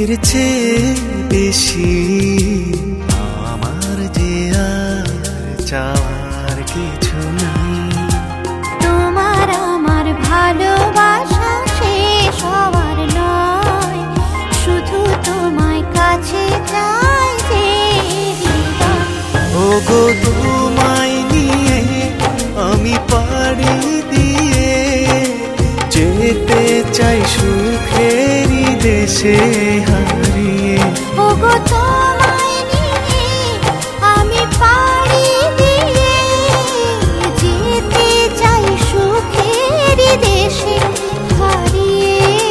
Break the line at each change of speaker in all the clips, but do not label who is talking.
এর চেয়ে বেশি আমার যে আর চাওয়ার কিছু নাই।
তোমার আমার ভালোবাসা শেষ হওয়ার নয়, শুধু তোমায় কাছে চাই যে হৃদয়।
ওগো তোমায় নিয়ে আমি পাড়ি দিয়ে যেতে চাই সুখেরই দেশে হারিয়ে।
ওগো তোমায় নিয়ে আমি পাড়ি দিয়ে যেতে চাই সুখেরই দেশে হারিয়ে।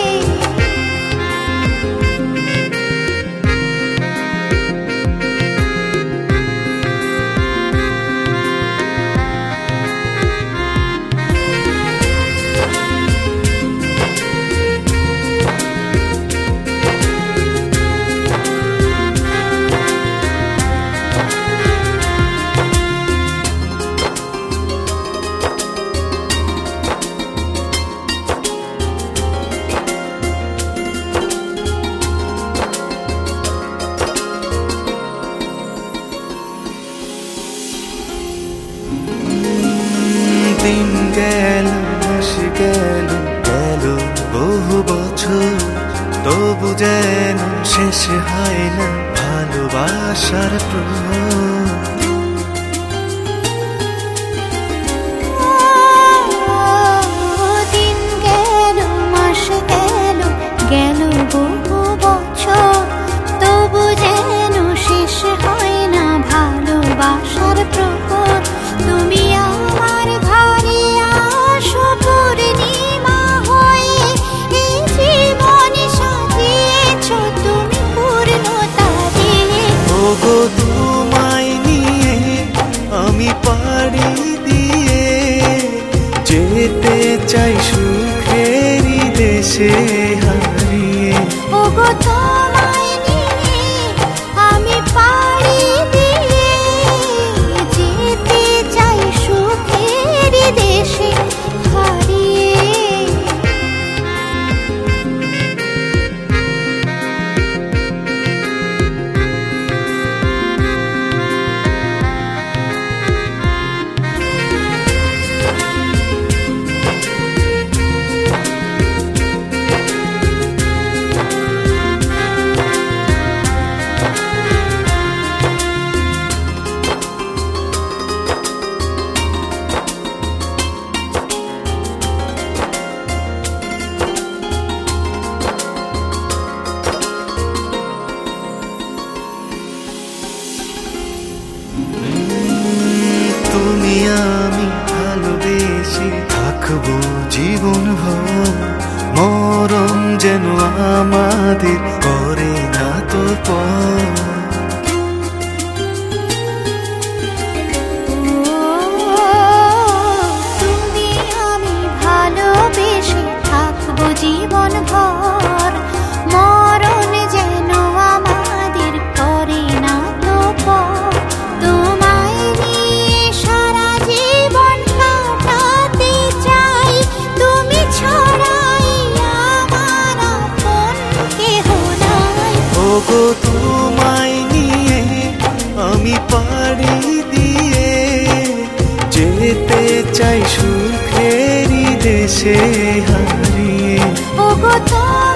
দিন গেল মাস গেল গেল বহু বছর, তবু যেন শেষ হয় না ভালোবাসার প্রহর।
দিন গেল মাস গেল গেল বহু বছর, তবু যেন শেষ হয় না ভালোবাসার প্রহর। তুমি আমার ঘরে আসো পূর্ণিমা হয়ে, এই জীবন সাজিয়েছ তুমি পূর্ণতা দিয়ে।
ওগো তোমায় নিয়ে আমি পাড়ি দিয়ে যেতে চাই সুখেরই দেশে হারিয়ে।
ওগো তোমায় নিয়ে আমি পাড়ি দিয়ে যেতে চাই সুখেরই দেশে হারিয়ে।
তুমি আমি ভালোবেসে থাকবো জীবন ভর, মরণ যেন আমাদের করে না তো পর।
তুমি আমি ভালোবেসে থাকবো জীবন ভর, মরণ যেন আমাদের করে না তো পর। তোমায় নিয়ে সারা জীবন কাটাতে চাই, তুমি ছাড়াই আমার আপন কেহ নাই।
ওগো তোমায় নিয়ে আমি পাড়ি দিয়ে যেতে চাই সুখেরই দেশে হারিয়ে।
ওগো